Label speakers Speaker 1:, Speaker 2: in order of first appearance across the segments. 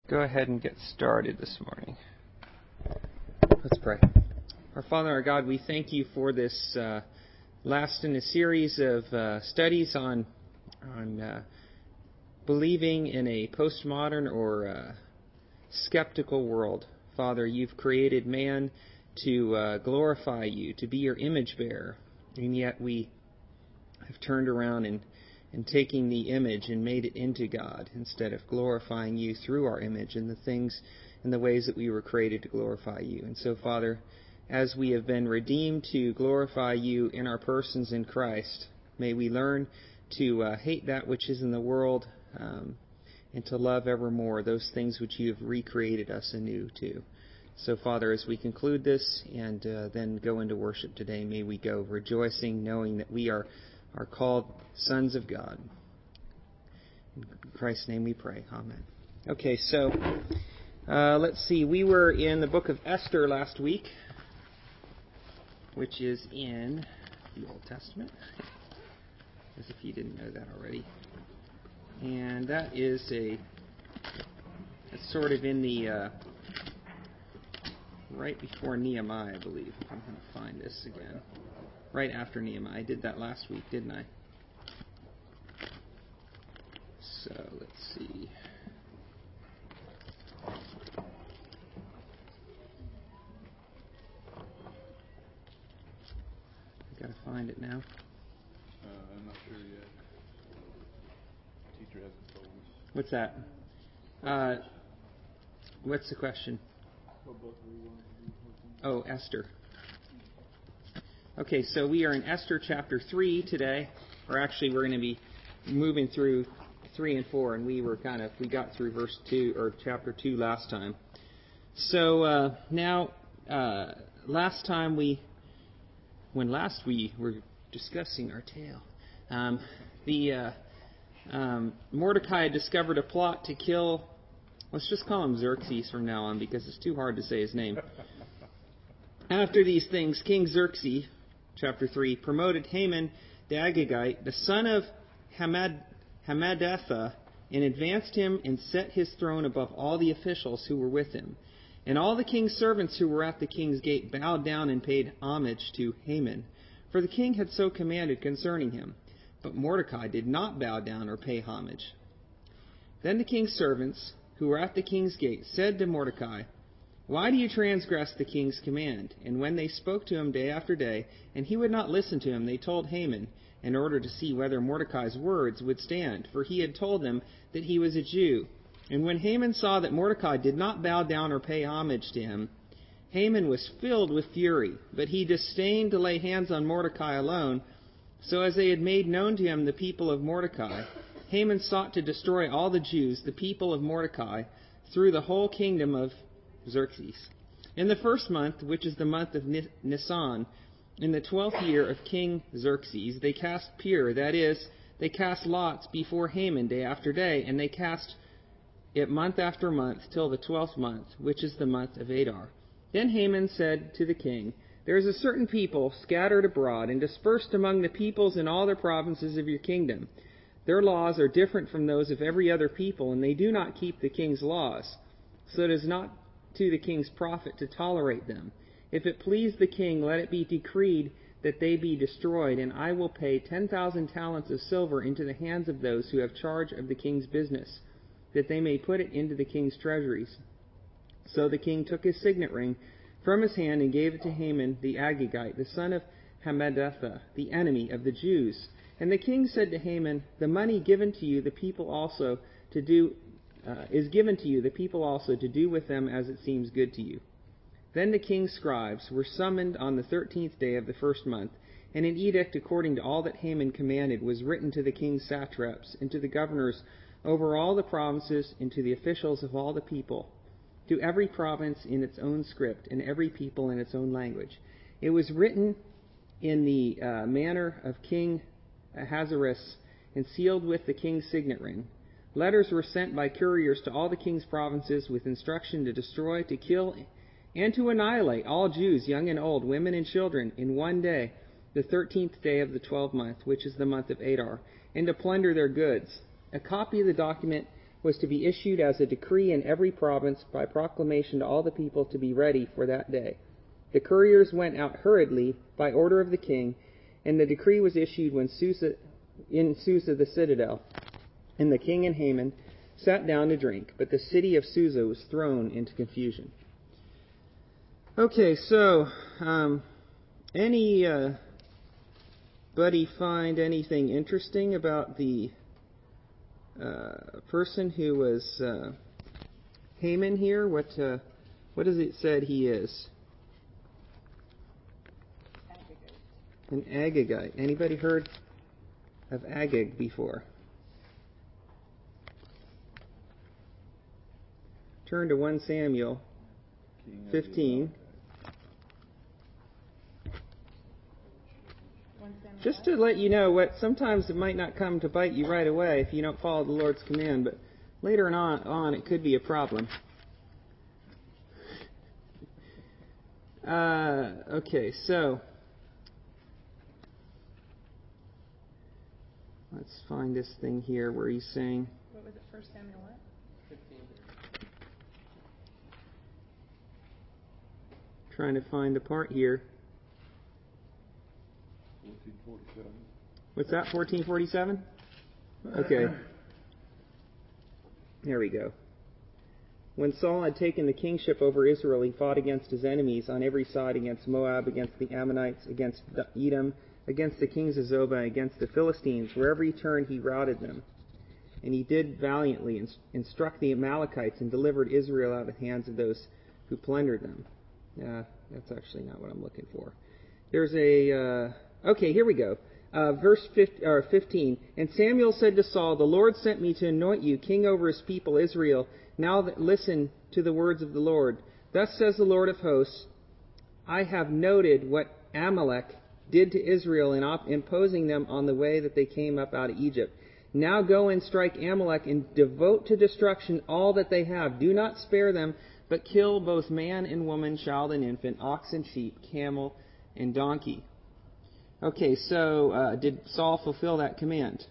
Speaker 1: Go ahead and get started this morning. Let's pray. Our Father, our God, we thank you for this last in a series of studies on believing in a postmodern or skeptical world. Father, you've created man to glorify you, to be your image bearer, and yet we have turned around and taking the image and made it into God instead of glorifying you through our image and the things and the ways that we were created to glorify you. And so, Father, as we have been redeemed to glorify you in our persons in Christ, may we learn to hate that which is in the world and to love evermore those things which you have recreated us anew to. So, Father, as we conclude this and then go into worship today, may we go rejoicing, knowing that we are called sons of God. In Christ's name we pray. Amen. Okay, so let's see. We were in the book of Esther last week, which is in the Old Testament, as if you didn't know that already. And that is it's sort of in the right before Nehemiah, I believe. I'm going to find this again. Right after Nehemiah. I did that last week, didn't I? So, let's see. I've got to find it now.
Speaker 2: I'm not sure yet. Teacher hasn't told us.
Speaker 1: What's that? What's the question?
Speaker 2: What book are we going to do?
Speaker 1: Oh, Esther. Okay, so we are in Esther chapter 3 today. Or actually, we're going to be moving through 3 and 4, and we got through verse 2 or chapter 2 last time. So now, last we were discussing our tale, Mordecai had discovered a plot to kill. Let's just call him Xerxes from now on because it's too hard to say his name. After these things, King Xerxes, chapter 3, promoted Haman the Agagite, the son of Hammedatha, and advanced him and set his throne above all the officials who were with him. And all the king's servants who were at the king's gate bowed down and paid homage to Haman, for the king had so commanded concerning him. But Mordecai did not bow down or pay homage. Then the king's servants who were at the king's gate said to Mordecai, "Why do you transgress the king's command?" And when they spoke to him day after day, and he would not listen to him, they told Haman, in order to see whether Mordecai's words would stand, for he had told them that he was a Jew. And when Haman saw that Mordecai did not bow down or pay homage to him, Haman was filled with fury, but he disdained to lay hands on Mordecai alone. So as they had made known to him the people of Mordecai, Haman sought to destroy all the Jews, the people of Mordecai, through the whole kingdom of Xerxes. In the first month, which is the month of Nisan, in the 12th year of King Xerxes, they cast pur, that is, they cast lots before Haman day after day, and they cast it month after month till the 12th month, which is the month of Adar. Then Haman said to the king, "There is a certain people scattered abroad and dispersed among the peoples in all the provinces of your kingdom. Their laws are different from those of every other people, and they do not keep the king's laws. So it is not to the king's profit to tolerate them. If it please the king, let it be decreed that they be destroyed, and I will pay 10,000 talents of silver into the hands of those who have charge of the king's business, that they may put it into the king's treasuries." So the king took his signet ring from his hand and gave it to Haman the Agagite, the son of Hammedatha, the enemy of the Jews. And the king said to Haman, "The money given to you, the people also to do is given to you, the people also to do with them as it seems good to you." Then the king's scribes were summoned on the 13th day of the first month, and an edict according to all that Haman commanded was written to the king's satraps and to the governors over all the provinces and to the officials of all the people, to every province in its own script and every people in its own language. It was written in the manner of King Ahasuerus and sealed with the king's signet ring. Letters were sent by couriers to all the king's provinces with instruction to destroy, to kill, and to annihilate all Jews, young and old, women and children, in one day, the 13th day of the 12th month, which is the month of Adar, and to plunder their goods. A copy of the document was to be issued as a decree in every province by proclamation to all the people to be ready for that day. The couriers went out hurriedly by order of the king, and the decree was issued in Susa the citadel. And the king and Haman sat down to drink, but the city of Susa was thrown into confusion. Okay, so anybody find anything interesting about the person who was Haman here? What does it said he is? An Agagite. Anybody heard of Agag before? Turn to 1 Samuel 15. Just to let you know what sometimes it might not come to bite you right away if you don't follow the Lord's command, but later on it could be a problem. Okay, so let's find this thing here where he's saying.
Speaker 3: What was it? 1 Samuel what?
Speaker 1: 15. Trying to find the part here.
Speaker 2: 1447.
Speaker 1: What's that? 1447? Okay. There we go. When Saul had taken the kingship over Israel, he fought against his enemies on every side, against Moab, against the Ammonites, against Edom, against the kings of Zobah, against the Philistines. Wherever he turned, he routed them. And he did valiantly and struck the Amalekites and delivered Israel out of the hands of those who plundered them. That's actually not what I'm looking for. There's okay, here we go. Verse 15. And Samuel said to Saul, "The Lord sent me to anoint you king over his people Israel. Now listen to the words of the Lord. Thus says the Lord of hosts, I have noted what Amalek did to Israel in imposing them on the way that they came up out of Egypt. Now go and strike Amalek and devote to destruction all that they have. Do not spare them, but kill both man and woman, child and infant, ox and sheep, camel and donkey." Okay, so did Saul fulfill that command?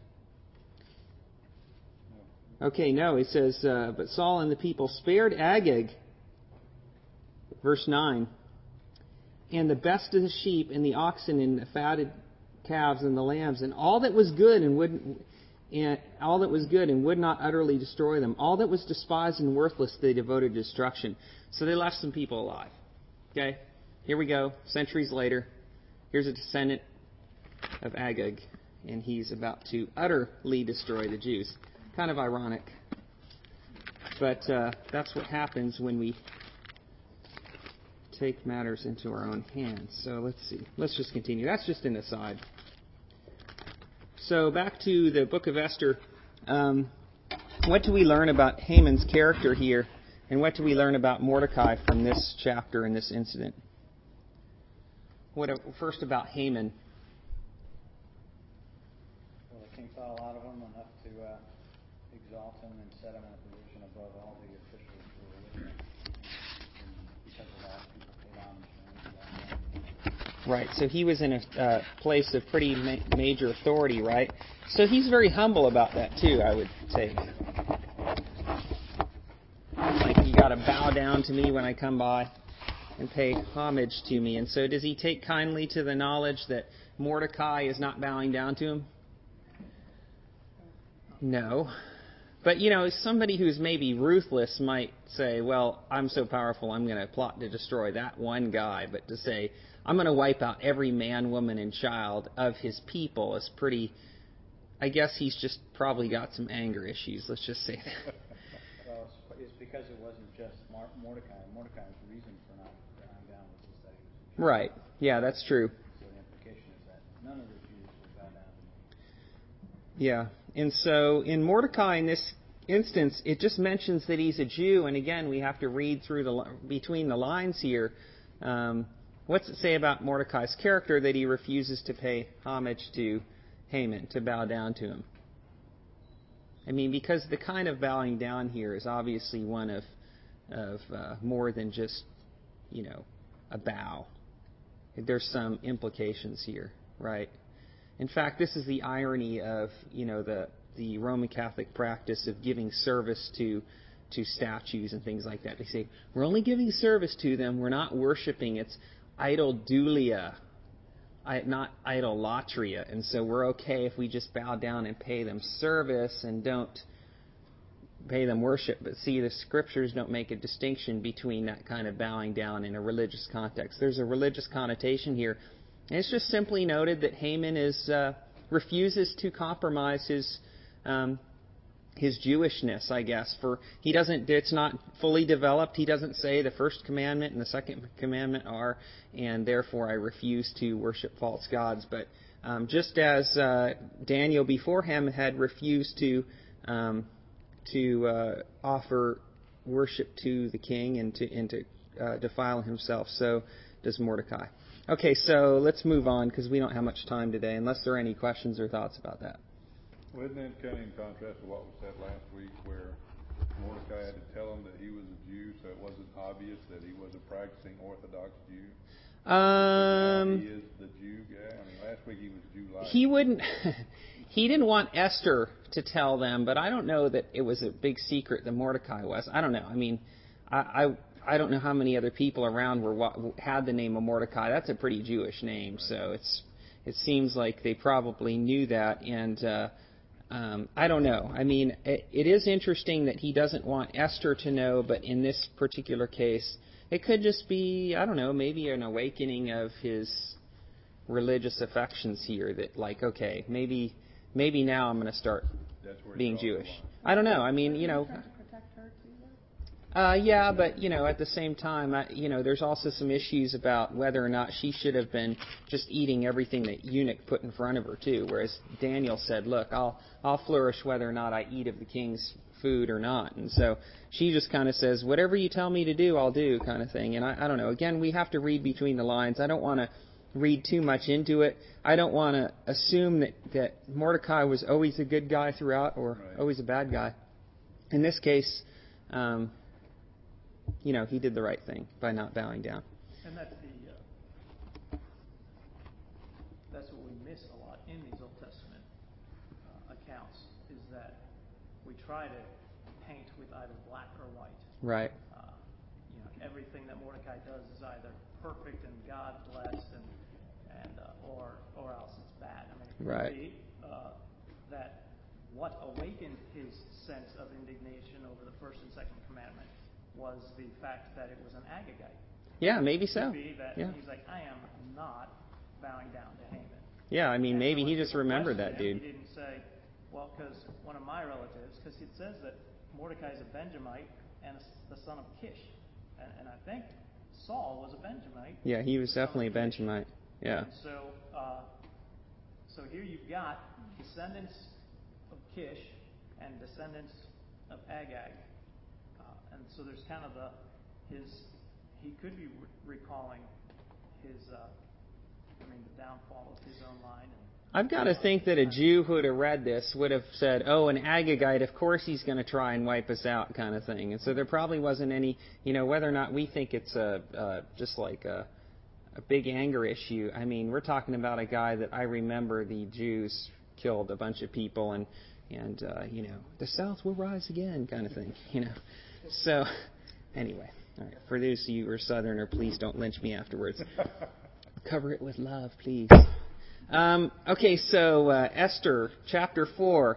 Speaker 1: Okay, no. It says, but Saul and the people spared Agag, verse 9, and the best of the sheep and the oxen and the fatted calves and the lambs and all that was good and would not utterly destroy them. All that was despised and worthless they devoted to destruction. So they left some people alive. Okay, here we go. Centuries later, here's a descendant of Agag, and he's about to utterly destroy the Jews. Kind of ironic, but that's what happens when we take matters into our own hands. So let's see. Let's just continue. That's just an aside. So back to the book of Esther. What do we learn about Haman's character here, and what do we learn about Mordecai from this chapter and this incident? First about Haman.
Speaker 4: Well, the king thought a lot of him, enough to exalt him and set him in a position above all the officials who were with him. And because of that, people paid homage to him.
Speaker 1: Right, so he was in a place of pretty major authority, right? So he's very humble about that too, I would say. Like, you got to bow down to me when I come by and pay homage to me. And so does he take kindly to the knowledge that Mordecai is not bowing down to him? No. But, somebody who's maybe ruthless might say, well, I'm so powerful, I'm going to plot to destroy that one guy. But to say, I'm going to wipe out every man, woman, and child of his people is pretty... I guess he's just probably got some anger issues. Let's just say that.
Speaker 4: Well, it's because it wasn't just Mordecai. Mordecai's reason for not bowing down was just that he was a Jew.
Speaker 1: Right. Yeah, that's true.
Speaker 4: So the implication is that none of the Jews will bow down to him.
Speaker 1: Yeah. And so in Mordecai, in this instance, it just mentions that he's a Jew. And again, we have to read through between the lines here. What's it say about Mordecai's character that he refuses to pay homage to Haman, to bow down to him? I mean, because the kind of bowing down here is obviously one of more than just, a bow. There's some implications here, right? In fact, this is the irony of, the the Roman Catholic practice of giving service to statues and things like that. They say, we're only giving service to them. We're not worshiping. It's idolatria, not idolatria. And so we're okay if we just bow down and pay them service and don't pay them worship. But see, the Scriptures don't make a distinction between that kind of bowing down in a religious context. There's a religious connotation here. And it's just simply noted that Haman refuses to compromise his Jewishness, I guess. It's not fully developed. He doesn't say the first commandment and the second commandment are, and therefore I refuse to worship false gods. But just as Daniel before him had refused to offer worship to the king and to defile himself, so does Mordecai. Okay, so let's move on because we don't have much time today, unless there are any questions or thoughts about that.
Speaker 2: Well, isn't that kind of in contrast to what was said last week, where Mordecai had to tell him that he was a Jew, so it wasn't obvious that he was a practicing Orthodox Jew? Now he is the Jew guy. I mean, last week he was Jew-like.
Speaker 1: He wouldn't. He didn't want Esther to tell them, but I don't know that it was a big secret that Mordecai was. I don't know. I mean, I don't know how many other people around had the name of Mordecai. That's a pretty Jewish name, so it seems like they probably knew that. And I don't know. I mean, it is interesting that he doesn't want Esther to know, but in this particular case, it could just be, I don't know, maybe an awakening of his religious affections here. That like, okay, maybe now I'm going to start being Jewish. I don't know. I mean, yeah, but, at the same time, there's also some issues about whether or not she should have been just eating everything that eunuch put in front of her, too. Whereas Daniel said, look, I'll flourish whether or not I eat of the king's food or not. And so she just kind of says, whatever you tell me to do, I'll do, kind of thing. And I don't know. Again, we have to read between the lines. I don't want to read too much into it. I don't want to assume that Mordecai was always a good guy throughout or always a bad guy. In this case, he did the right thing by not bowing down.
Speaker 3: And that's what we miss a lot in these Old Testament accounts, is that we try to paint with either black or white.
Speaker 1: Right.
Speaker 3: Everything that Mordecai does is either perfect and God blessed, or else it's bad. I mean, it could be that what awakened his sense of indignation over the first and second commandment was the fact that it was an Agagite.
Speaker 1: Yeah, maybe so.
Speaker 3: It could be that he's like, I am not bowing down to Haman.
Speaker 1: Yeah, I mean, maybe he just remembered that dude.
Speaker 3: He didn't say, well, because one of my relatives, because it says that Mordecai is a Benjamite and the son of Kish. And I think Saul was a Benjamite.
Speaker 1: Yeah, he was definitely a Benjamite. Yeah.
Speaker 3: And so here you've got descendants of Kish and descendants of Agag. And so there's kind of he could be recalling the downfall of his own line.
Speaker 1: I've got to think that a Jew who would have read this would have said, oh, an Agagite, of course he's going to try and wipe us out, kind of thing. And so there probably wasn't any, whether or not we think it's just like a big anger issue. I mean, we're talking about a guy that I remember the Jews killed a bunch of people and the South will rise again, kind of thing, So, anyway, all right. For those of you who are Southerner, please don't lynch me afterwards. Cover it with love, please. Okay, so Esther, chapter 4.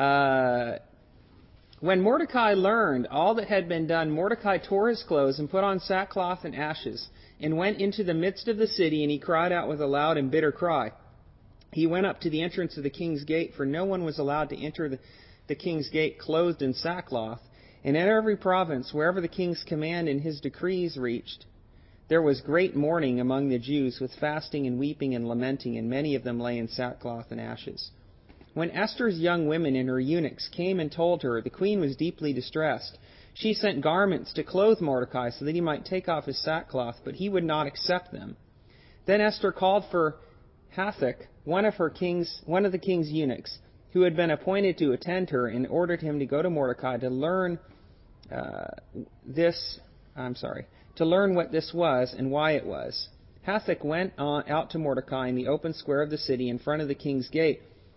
Speaker 1: When Mordecai learned all that had been done, Mordecai tore his clothes and put on sackcloth and ashes, and went into the midst of the city, and he cried out with a loud and bitter cry. He went up to the entrance of the king's gate, for no one was allowed to enter the king's gate clothed in sackcloth. And in every province, wherever the king's command and his decrees reached, there was great mourning among the Jews, with fasting and weeping and lamenting, and many of them lay in sackcloth and ashes. When Esther's young women and her eunuchs came and told her, the queen was deeply distressed. She sent garments to clothe Mordecai so that he might take off his sackcloth, but he would not accept them. Then Esther called for Hathach, one of the king's eunuchs, who had been appointed to attend her, and ordered him to go to Mordecai to learn what this was and why it was. Hathach went out to Mordecai in the open square of the city in front of the king's gate,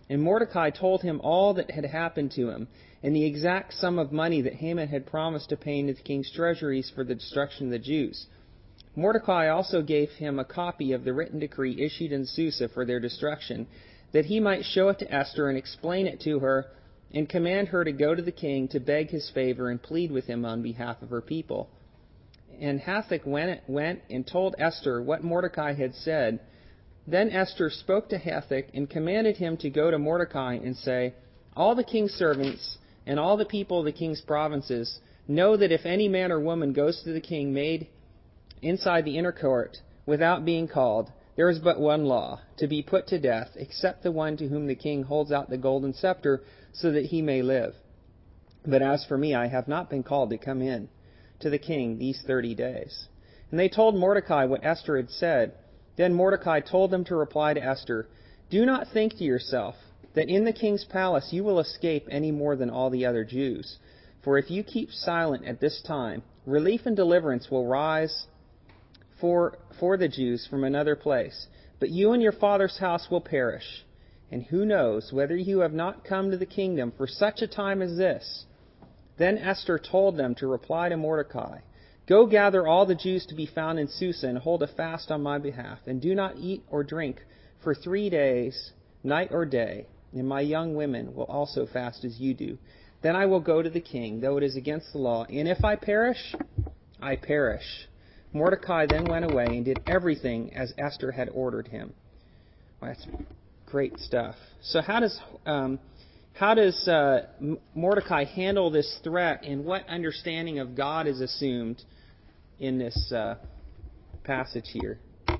Speaker 1: And Mordecai told him all that had happened to him, and the exact sum of money that Haman had promised to pay into the king's treasuries for the destruction of the Jews. Mordecai also gave him a copy of the written decree issued in Susa for their destruction, that he might show it to Esther and explain it to her, and command her to go to the king to beg his favor and plead with him on behalf of her people. And Hathach went and told Esther what Mordecai had said. Then Esther spoke to Hathach and commanded him to go to Mordecai and say, "All the king's servants and all the people of the king's provinces know that if any man or woman goes to the king made inside the inner court without being called, there is but one law, to be put to death, except the one to whom the king holds out the golden scepter so that he may live. But as for me, I have not been called to come in to the king these 30 days." And they told Mordecai what Esther had said. Then Mordecai told them to reply to Esther, "Do not think to yourself that in the king's palace you will escape any more than all the other Jews. For if you keep silent at this time, relief and deliverance will rise for the Jews from another place. But you and your father's house will perish. And who knows whether you have not come to the kingdom for such a time as this?" Then Esther told them to reply to Mordecai, "Go gather all the Jews to be found in Susa and hold a fast on my behalf, and do not eat or drink for 3 days, night or day, and my young women will also fast as you do. Then I will go to the king, though it is against the law, and if I perish, I perish." Mordecai then went away and did everything as Esther had ordered him. Well, that's great stuff. So how does Mordecai handle this threat, and what understanding of God is assumed in this passage here?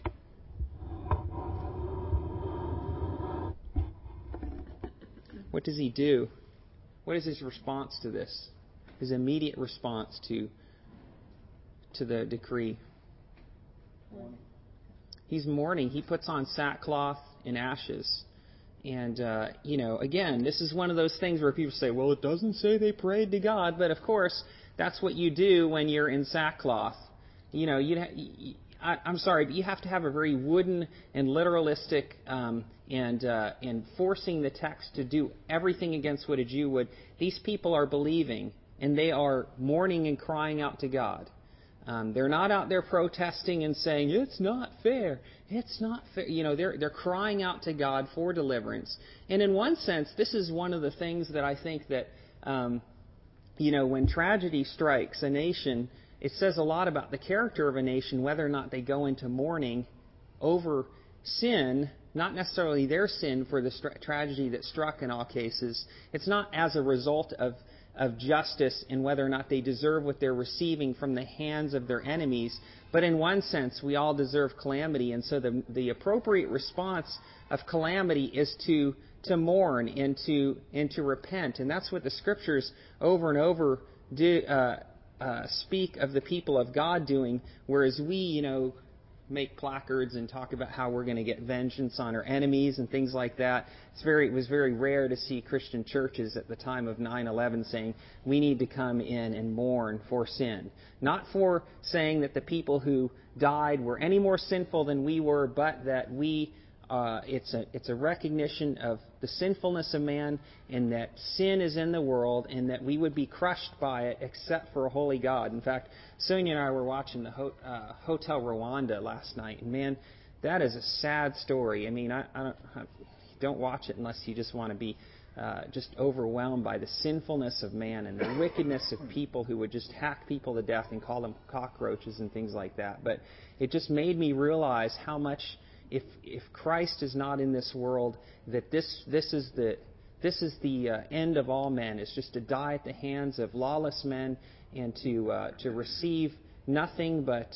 Speaker 1: What does he do? What is his response to this? His immediate response to the decree? He's mourning. He puts on sackcloth and ashes. And, again, this is one of those things where people say, well, it doesn't say they prayed to God. But, of course, that's what you do when you're in sackcloth. I'm sorry, but you have to have a very wooden and literalistic and forcing the text to do everything against what a Jew would. These people are believing, and they are mourning and crying out to God. They're not out there protesting and saying, "It's not fair. It's not fair." They're crying out to God for deliverance. And in one sense, this is one of the things that I think that, when tragedy strikes a nation, it says a lot about the character of a nation, whether or not they go into mourning over sin, not necessarily their sin for the tragedy that struck in all cases. It's not as a result of justice and whether or not they deserve what they're receiving from the hands of their enemies. But in one sense, we all deserve calamity. And so the appropriate response of calamity is to mourn and to repent. And that's what the Scriptures over and over do, speak of the people of God doing, whereas we, make placards and talk about how we're going to get vengeance on our enemies and things like that. It was very rare to see Christian churches at the time of 9/11 saying we need to come in and mourn for sin. Not for saying that the people who died were any more sinful than we were, but that it's a recognition of the sinfulness of man and that sin is in the world and that we would be crushed by it except for a holy God. In fact, Sonia and I were watching the Hotel Rwanda last night, and man, that is a sad story. I mean, I don't watch it unless you just want to be just overwhelmed by the sinfulness of man and the wickedness of people who would just hack people to death and call them cockroaches and things like that. But it just made me realize how much, if Christ is not in this world, that this is the end of all men. It's just to die at the hands of lawless men and to receive nothing but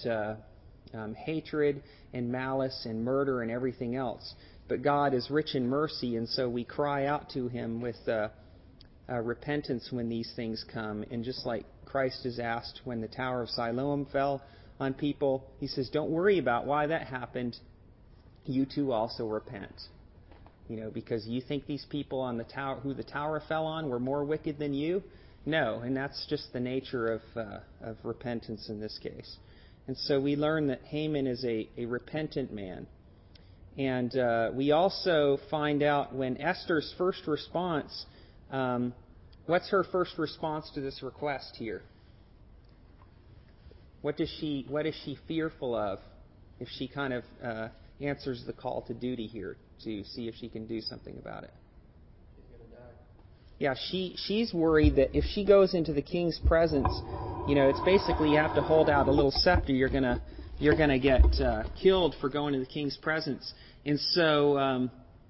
Speaker 1: hatred and malice and murder and everything else. But God is rich in mercy, and so we cry out to Him with repentance when these things come. And just like Christ is asked when the Tower of Siloam fell on people, He says, "Don't worry about why that happened. You too also repent." Because you think these people on the tower, who the tower fell on, were more wicked than you? No, and that's just the nature of repentance in this case. And so we learn that Haman is a repentant man. And we also find out when Esther's first response, what's her first response to this request here? What is she fearful of if she kind of answers the call to duty here to see if she can do something about it?
Speaker 3: She's going to die.
Speaker 1: Yeah, she's worried that if she goes into the king's presence, it's basically you have to hold out a little scepter. You're gonna get killed for going to the king's presence, and so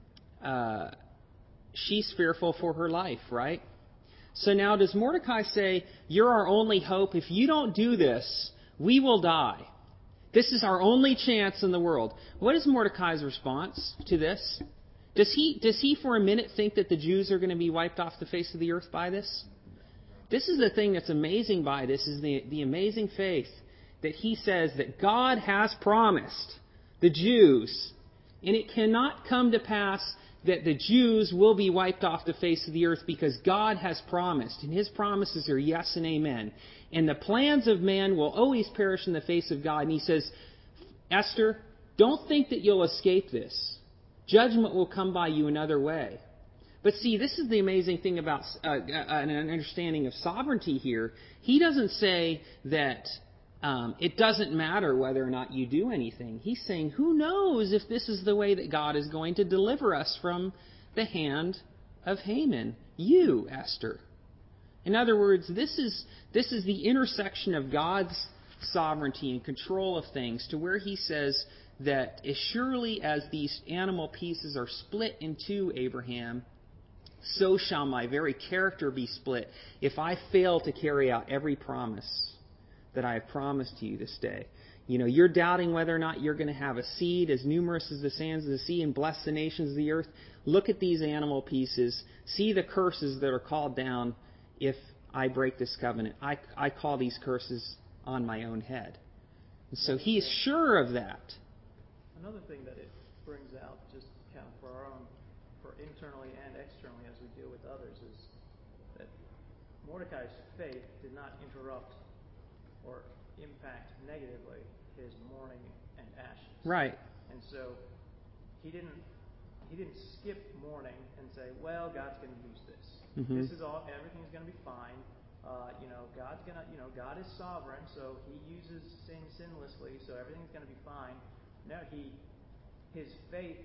Speaker 1: she's fearful for her life, right? So now, does Mordecai say, "You're our only hope. If you don't do this, we will die. This is our only chance in the world"? What is Mordecai's response to this? Does he for a minute think that the Jews are going to be wiped off the face of the earth by this? This is the thing that's amazing by this, is the amazing faith that he says that God has promised the Jews, and it cannot come to pass that the Jews will be wiped off the face of the earth, because God has promised, and His promises are yes and amen. And the plans of man will always perish in the face of God. And he says, Esther, don't think that you'll escape this. Judgment will come by you another way. But see, this is the amazing thing about an understanding of sovereignty here. He doesn't say that it doesn't matter whether or not you do anything. He's saying, who knows if this is the way that God is going to deliver us from the hand of Haman? You, Esther. In other words, this is the intersection of God's sovereignty and control of things, to where He says that as surely as these animal pieces are split in two, Abraham, so shall my very character be split if I fail to carry out every promise that I have promised you this day. You're doubting whether or not you're going to have a seed as numerous as the sands of the sea and bless the nations of the earth. Look at these animal pieces. See the curses that are called down if I break this covenant. I call these curses on my own head. And so he is sure of that.
Speaker 3: Another thing that it brings out, just kind of for internally and externally as we deal with others, is that Mordecai's faith did not interrupt or impact negatively his mourning and ashes.
Speaker 1: Right.
Speaker 3: And so he didn't skip mourning and say, well, God's going to use this. Mm-hmm. This is all, everything's going to be fine. God's going to, God is sovereign, so He uses sin sinlessly, so everything's going to be fine. No, his faith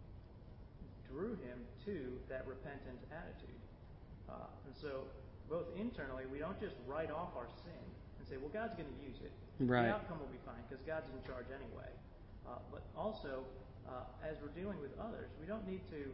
Speaker 3: drew him to that repentant attitude. And so both internally, we don't just write off our sin and say, well, God's going to use it.
Speaker 1: Right.
Speaker 3: The outcome will be fine because God's in charge anyway. But also, as we're dealing with others, we don't need to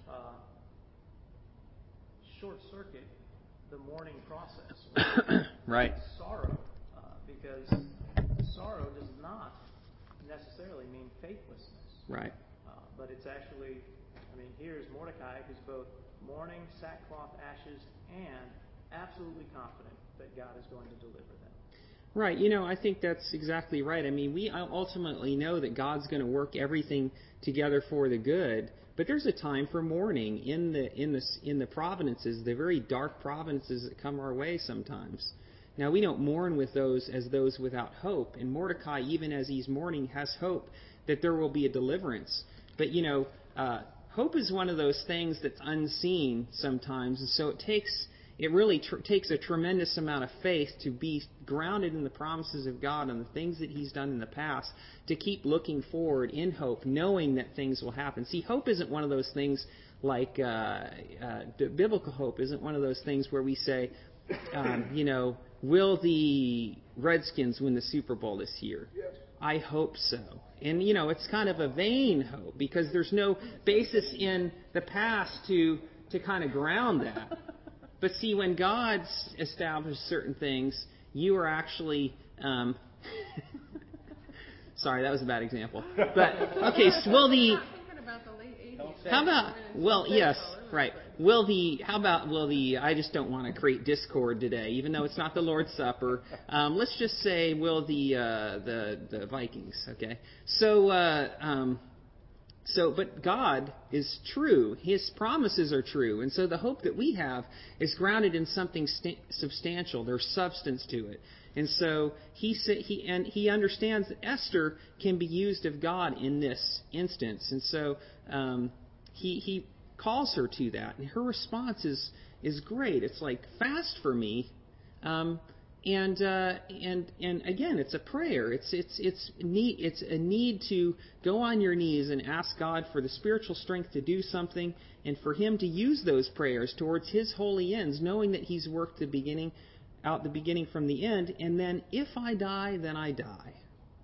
Speaker 3: short-circuit the mourning process.
Speaker 1: Right.
Speaker 3: Sorrow, because sorrow does not necessarily mean faithlessness.
Speaker 1: Right.
Speaker 3: But it's actually, here's Mordecai, who's both mourning, sackcloth, ashes, and absolutely confident that God is going to deliver them.
Speaker 1: Right. I think that's exactly right. We ultimately know that God's going to work everything together for the good, but there's a time for mourning in the providences, the very dark providences that come our way sometimes. Now, we don't mourn with those as those without hope. And Mordecai, even as he's mourning, has hope that there will be a deliverance. But, hope is one of those things that's unseen sometimes. And so it really takes a tremendous amount of faith to be grounded in the promises of God and the things that He's done in the past, to keep looking forward in hope, knowing that things will happen. See, hope isn't one of those things like biblical hope isn't one of those things where we say, will the Redskins win the Super Bowl this year? Yes. I hope so. And, it's kind of a vain hope because there's no basis in the past to kind of ground that. But see, when God's established certain things, you are actually... sorry, that was a bad example. But, okay, so will the... How about, well, yes, right. I just don't want to create discord today, even though it's not the Lord's Supper. Let's just say, will the Vikings, okay? But God is true. His promises are true. And so the hope that we have is grounded in something substantial. There's substance to it. And so he understands that Esther can be used of God in this instance. And so he calls her to that. And her response is great. It's like, fast for me. And again, it's a prayer. It's a need to go on your knees and ask God for the spiritual strength to do something, and for Him to use those prayers towards His holy ends, knowing that He's worked the beginning from the end. And then, if I die, then I die.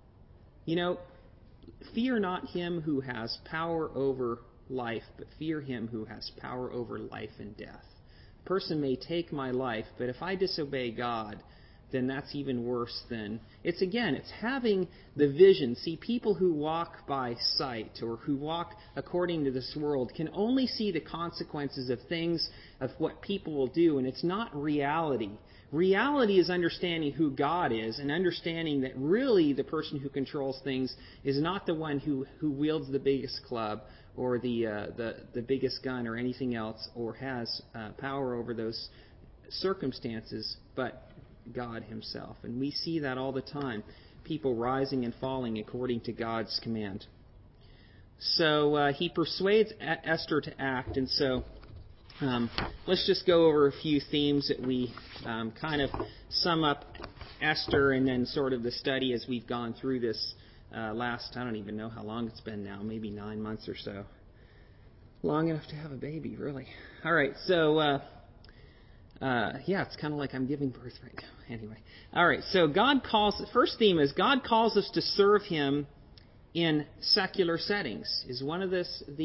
Speaker 1: Fear not him who has power over life, but fear Him who has power over life and death. A person may take my life, but if I disobey God, then that's even worse than... It's having the vision. See, people who walk by sight or who walk according to this world can only see the consequences of things, of what people will do, and it's not reality. Reality is understanding who God is and understanding that really the person who controls things is not the one who wields the biggest club or the biggest gun or anything else, or has power over those circumstances, but God Himself. And we see that all the time. People rising and falling according to God's command. So he persuades Esther to act. And so let's just go over a few themes that we kind of sum up Esther and then sort of the study as we've gone through this last, I don't even know how long it's been now, maybe 9 months or so. Long enough to have a baby, really. All right, so... it's kind of like I'm giving birth right now. Anyway. All right, so first theme is God calls us to serve Him in secular settings. Is one of the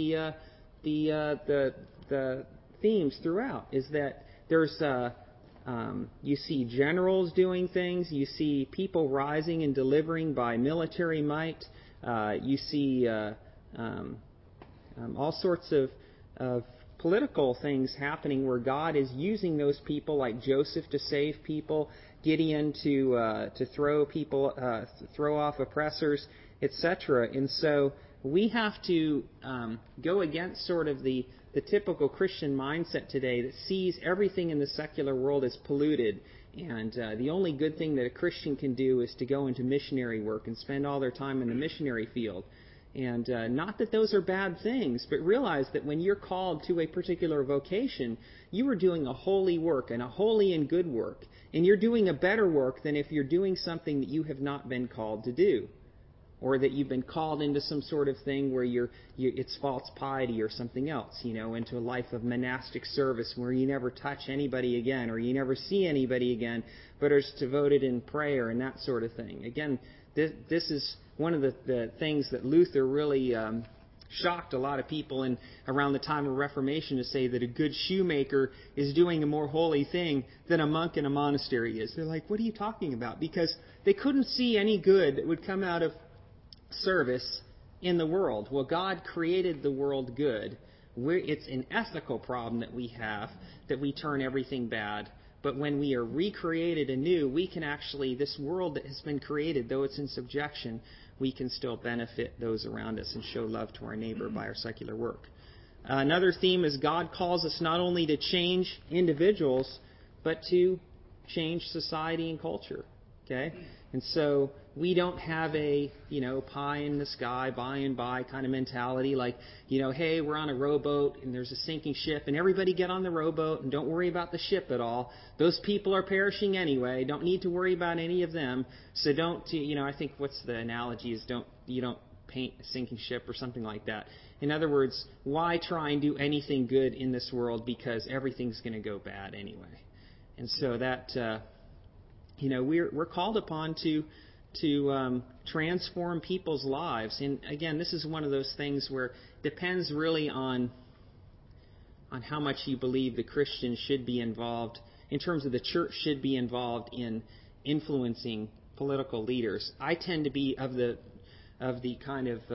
Speaker 1: themes throughout, is that there's you see generals doing things, you see people rising and delivering by military might, you see all sorts of political things happening where God is using those people, like Joseph to save people, Gideon to throw off oppressors, etc. And so we have to go against sort of the typical Christian mindset today that sees everything in the secular world as polluted, and the only good thing that a Christian can do is to go into missionary work and spend all their time in the missionary field. And not that those are bad things, but realize that when you're called to a particular vocation, you are doing a holy work and a holy and good work. And you're doing a better work than if you're doing something that you have not been called to do. Or that you've been called into some sort of thing where it's false piety or something else, into a life of monastic service where you never touch anybody again or you never see anybody again, but are devoted in prayer and that sort of thing. Again, this is one of the things that Luther really shocked a lot of people in around the time of Reformation, to say that a good shoemaker is doing a more holy thing than a monk in a monastery is. They're like, what are you talking about? Because they couldn't see any good that would come out of service in the world. Well, God created the world good. It's an ethical problem that we have, that we turn everything bad. But when we are recreated anew, we can actually, this world that has been created, though it's in subjection, we can still benefit those around us and show love to our neighbor by our secular work. Another theme is God calls us not only to change individuals, but to change society and culture. Okay? And so we don't have a, pie in the sky, by and by kind of mentality, like, hey, we're on a rowboat and there's a sinking ship and everybody get on the rowboat and don't worry about the ship at all. Those people are perishing anyway. Don't need to worry about any of them. So don't, I think what's the analogy is you don't paint a sinking ship or something like that. In other words, why try and do anything good in this world, because everything's going to go bad anyway. And so that, we're called upon to transform people's lives. And again, this is one of those things where it depends really on how much you believe the Christian should be involved, in terms of the church should be involved in influencing political leaders. I tend to be of the kind of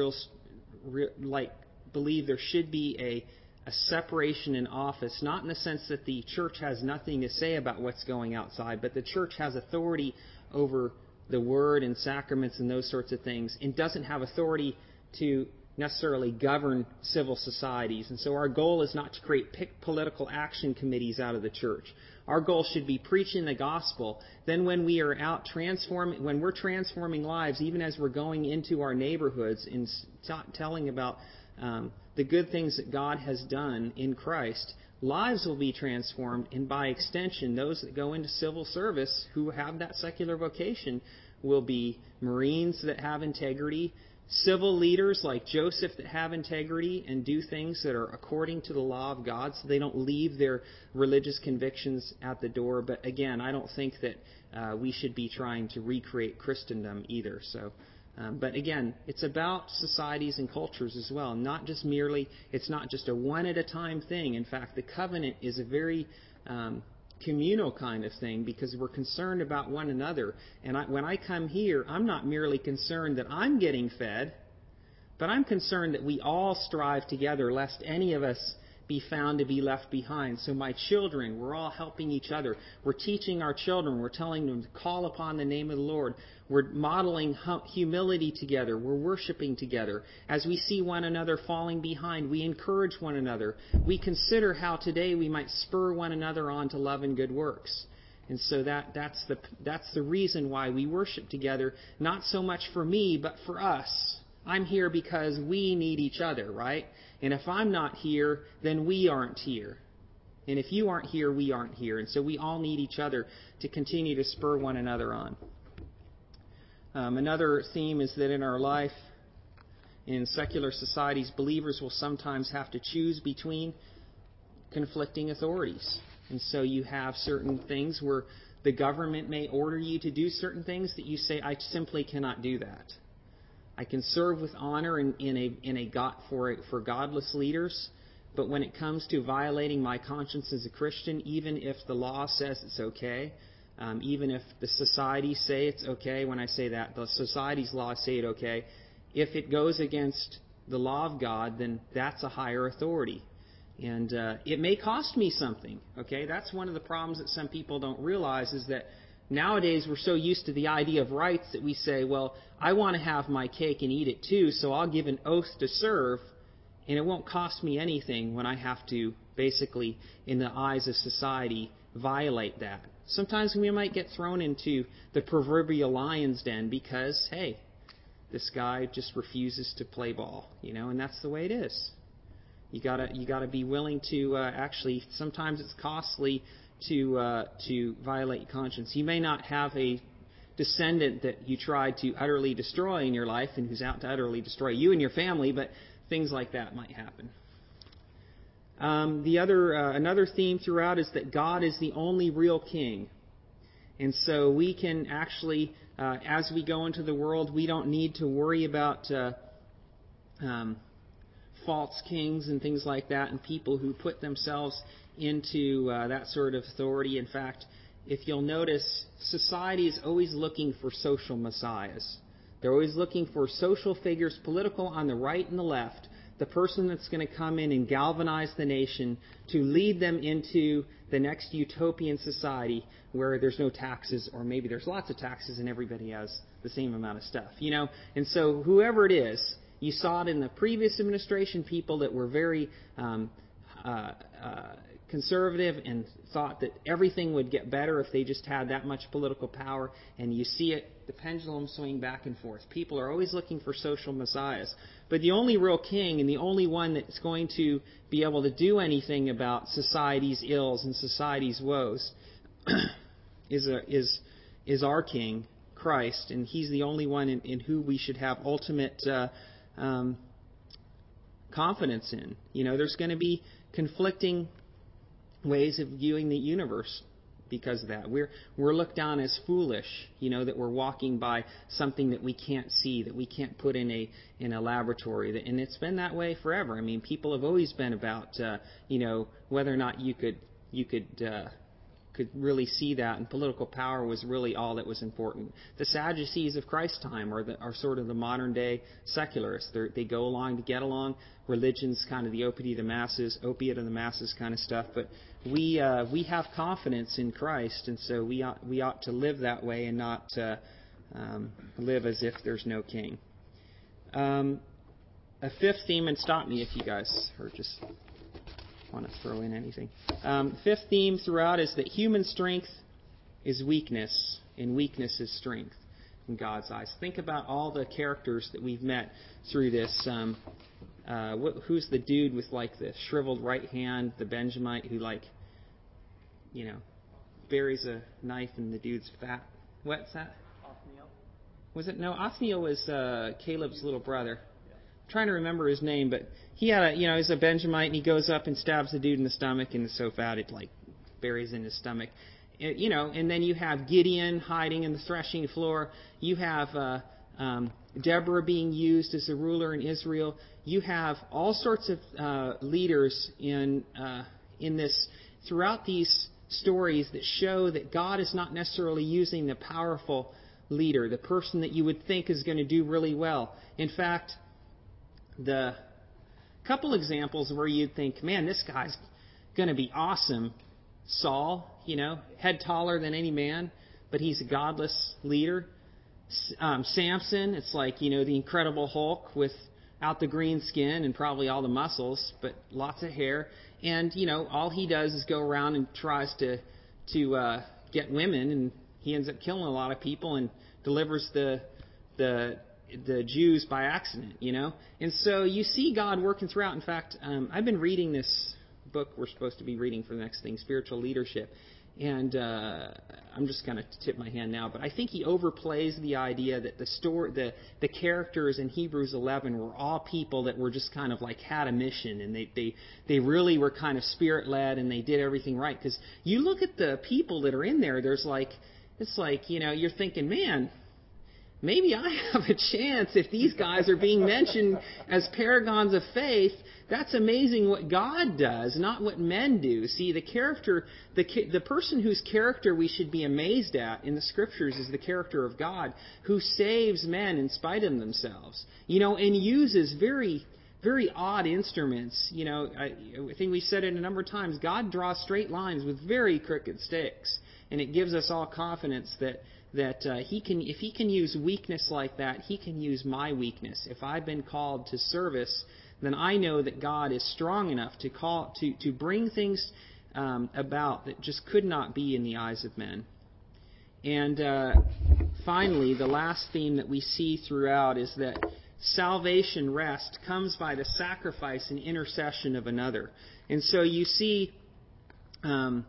Speaker 1: believe there should be a separation in office, not in the sense that the church has nothing to say about what's going outside, but the church has authority over the word and sacraments and those sorts of things, and doesn't have authority to necessarily govern civil societies. And so our goal is not to create political action committees out of the church. Our goal should be preaching the gospel. Then when we are out when we're transforming lives, even as we're going into our neighborhoods and telling about the good things that God has done in Christ, lives will be transformed, and by extension, those that go into civil service who have that secular vocation will be Marines that have integrity, civil leaders like Joseph that have integrity and do things that are according to the law of God, so they don't leave their religious convictions at the door. But again, I don't think that we should be trying to recreate Christendom either. But again, it's about societies and cultures as well. It's not just a one-at-a-time thing. In fact, the covenant is a very communal kind of thing because we're concerned about one another. And when I come here, I'm not merely concerned that I'm getting fed, but I'm concerned that we all strive together lest any of us be found to be left behind. So my children, we're all helping each other. We're teaching our children. We're telling them to call upon the name of the Lord. We're modeling humility together. We're worshiping together. As we see one another falling behind, we encourage one another. We consider how today we might spur one another on to love and good works. And so that's the reason why we worship together, not so much for me, but for us. I'm here because we need each other, right? And if I'm not here, then we aren't here. And if you aren't here, we aren't here. And so we all need each other to continue to spur one another on. Another theme is that in our life, in secular societies, believers will sometimes have to choose between conflicting authorities. And so you have certain things where the government may order you to do certain things that you say, I simply cannot do that. I can serve with honor for godless leaders, but when it comes to violating my conscience as a Christian, even if the law says it's okay, even if the society say it's okay, when I say that, the society's laws say it okay, if it goes against the law of God, then that's a higher authority. And it may cost me something, okay? That's one of the problems that some people don't realize is that nowadays we're so used to the idea of rights that we say, well, I want to have my cake and eat it too, so I'll give an oath to serve, and it won't cost me anything when I have to basically, in the eyes of society, violate that. Sometimes we might get thrown into the proverbial lion's den because, hey, this guy just refuses to play ball, and that's the way it is. You gotta be willing to actually. Sometimes it's costly to violate your conscience. You may not have a descendant that you tried to utterly destroy in your life and who's out to utterly destroy you and your family, but things like that might happen. Another theme throughout is that God is the only real king. And so we can actually, as we go into the world, we don't need to worry about false kings and things like that and people who put themselves into that sort of authority. In fact, if you'll notice, society is always looking for social messiahs. They're always looking for social figures, political on the right and the left, the person that's going to come in and galvanize the nation to lead them into the next utopian society where there's no taxes, or maybe there's lots of taxes and everybody has the same amount of stuff, And so whoever it is, you saw it in the previous administration, people that were very conservative and thought that everything would get better if they just had that much political power. And you see it, the pendulum swing back and forth. People are always looking for social messiahs. But the only real king and the only one that's going to be able to do anything about society's ills and society's woes is our King, Christ. And He's the only one in who we should have ultimate confidence in. There's going to be conflicting ways of viewing the universe because of that. We're looked down as foolish, that we're walking by something that we can't see, that we can't put in a laboratory. And it's been that way forever. I mean, people have always been about, whether or not you could really see that, and political power was really all that was important. The Sadducees of Christ's time are sort of the modern day secularists. They go along to get along. Religion's kind of the opiate of the masses kind of stuff. But we have confidence in Christ, and so we ought to live that way and not live as if there's no king. a fifth theme, and stop me if you guys are just want to throw in anything. Fifth theme throughout is that human strength is weakness, and weakness is strength in God's eyes. Think about all the characters that we've met through this. Who's the dude with like the shriveled right hand, the Benjamite who buries a knife in the dude's fat? What's that?
Speaker 3: Othniel.
Speaker 1: Was it? No, Othniel was Caleb's little brother. I'm trying to remember his name, but he had he's a Benjamite, and he goes up and stabs the dude in the stomach, and it's so fat it buries in his stomach. And then you have Gideon hiding in the threshing floor. You have Deborah being used as a ruler in Israel. You have all sorts of leaders in this throughout these stories that show that God is not necessarily using the powerful leader, the person that you would think is going to do really well. In fact, the couple examples where you'd think, man, this guy's going to be awesome. Saul, head taller than any man, but he's a godless leader. Samson, it's like, the Incredible Hulk without the green skin and probably all the muscles, but lots of hair. And, all he does is go around and tries to get women, and he ends up killing a lot of people and delivers the Jews by accident, And so you see God working throughout. In fact, I've been reading this book we're supposed to be reading for the next thing, Spiritual Leadership. And I'm just going to tip my hand now, but I think he overplays the idea that the characters in Hebrews 11 were all people that were just kind of had a mission, and they really were kind of spirit-led, and they did everything right. Because you look at the people that are in there, you're thinking, man, maybe I have a chance if these guys are being mentioned as paragons of faith. That's amazing what God does, not what men do. See, the person whose character we should be amazed at in the Scriptures is the character of God, who saves men in spite of themselves, and uses very, very odd instruments. I think we said it a number of times. God draws straight lines with very crooked sticks, and it gives us all confidence that if He can use weakness like that, He can use my weakness. If I've been called to service, then I know that God is strong enough to bring things about that just could not be in the eyes of men. And finally, the last theme that we see throughout is that salvation rest comes by the sacrifice and intercession of another. And so you see, even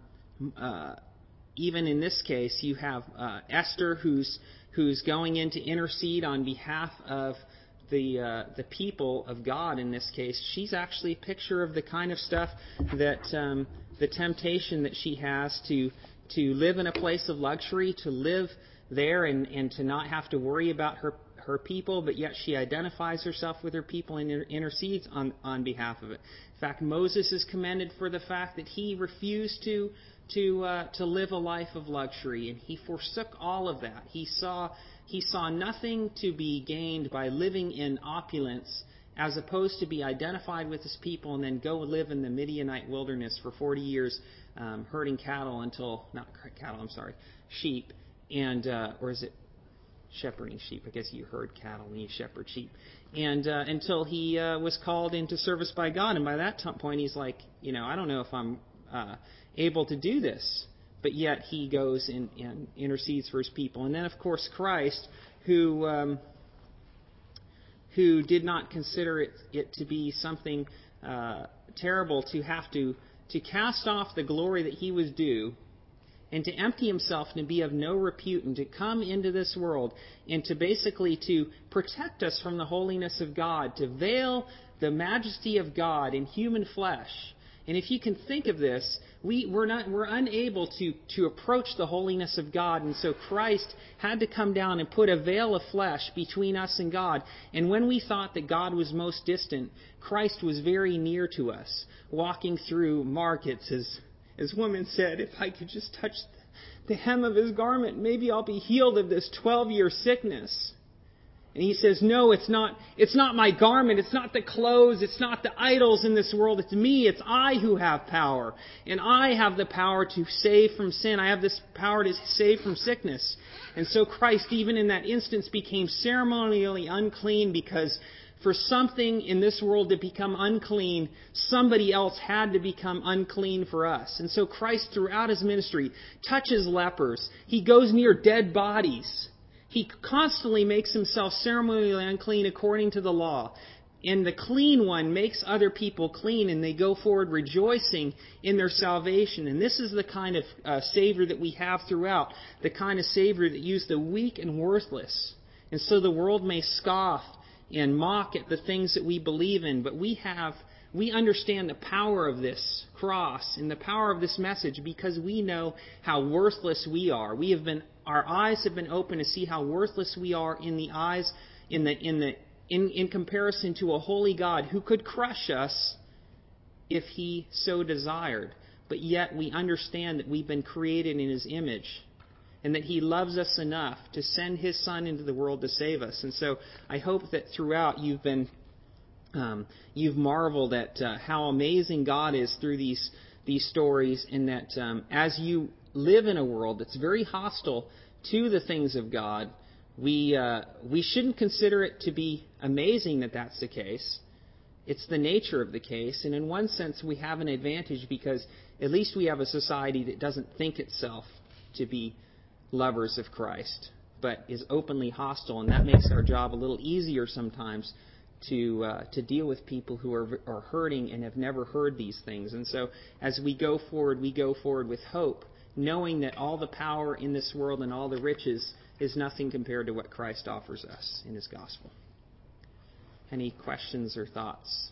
Speaker 1: in this case, you have Esther who's going in to intercede on behalf of the people of God. In this case, she's actually a picture of the kind of stuff that the temptation that she has to live in a place of luxury, to live there and to not have to worry about her people, but yet she identifies herself with her people and intercedes on behalf of it. In fact, Moses is commended for the fact that he refused to live a life of luxury, and he forsook all of that. He saw nothing to be gained by living in opulence, as opposed to be identified with his people and then go live in the Midianite wilderness for 40 years, herding sheep, and or is it shepherding sheep? I guess you herd cattle and you shepherd sheep, and until he was called into service by God. And by that point, he's like, I don't know if I'm able to do this. But yet he goes and intercedes for his people. And then, of course, Christ, who did not consider it to be something terrible to have to cast off the glory that he was due, and to empty himself and to be of no repute, and to come into this world and to basically to protect us from the holiness of God, to veil the majesty of God in human flesh. And if you can think of this, we're unable to approach the holiness of God, and so Christ had to come down and put a veil of flesh between us and God. And when we thought that God was most distant, Christ was very near to us, walking through markets, as women said, if I could just touch the hem of his garment, maybe I'll be healed of this 12-year sickness. And he says, no, it's not my garment, it's not the clothes, it's not the idols in this world, it's me, it's I who have power. And I have the power to save from sin. I have this power to save from sickness. And so Christ, even in that instance, became ceremonially unclean, because for something in this world to become unclean, somebody else had to become unclean for us. And so Christ, throughout his ministry, touches lepers. He goes near dead bodies. He constantly makes himself ceremonially unclean according to the law. And the clean one makes other people clean, and they go forward rejoicing in their salvation. And this is the kind of Savior that we have throughout, the kind of Savior that used the weak and worthless. And so the world may scoff and mock at the things that we believe in, but we understand the power of this cross and the power of this message because we know how worthless we are. Our eyes have been opened to see how worthless we are in the eyes, in comparison to a holy God who could crush us if He so desired. But yet we understand that we've been created in His image and that He loves us enough to send His Son into the world to save us. And so I hope that throughout you've marveled at how amazing God is through these stories, and that as you live in a world that's very hostile to the things of God, we shouldn't consider it to be amazing that that's the case. It's the nature of the case, and in one sense we have an advantage because at least we have a society that doesn't think itself to be lovers of Christ, but is openly hostile, and that makes our job a little easier sometimes to deal with people who are hurting and have never heard these things. And so as we go forward with hope, knowing that all the power in this world and all the riches is nothing compared to what Christ offers us in His gospel. Any questions or thoughts?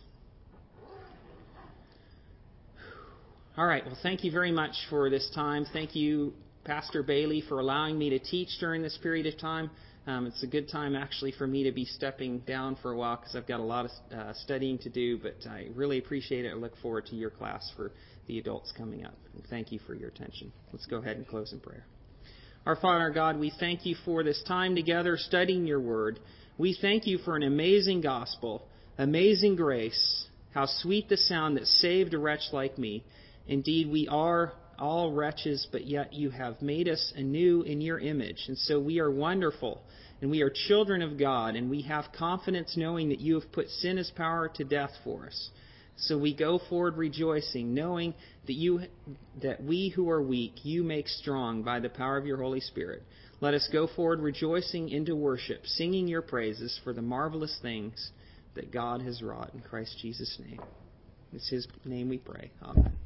Speaker 1: All right. Well, thank you very much for this time. Thank you, Pastor Bailey, for allowing me to teach during this period of time. It's a good time, actually, for me to be stepping down for a while because I've got a lot of studying to do, but I really appreciate it. I look forward to your class for the adults coming up. And thank you for your attention. Let's go ahead and close in prayer. Our Father, our God, we thank you for this time together studying your word. We thank you for an amazing gospel, amazing grace, how sweet the sound that saved a wretch like me. Indeed, we are all wretches, but yet you have made us anew in your image. And so we are wonderful, and we are children of God, and we have confidence knowing that you have put sin as power to death for us. So we go forward rejoicing, knowing that we who are weak, you make strong by the power of your Holy Spirit. Let us go forward rejoicing into worship, singing your praises for the marvelous things that God has wrought in Christ Jesus' name. It's His name we pray. Amen.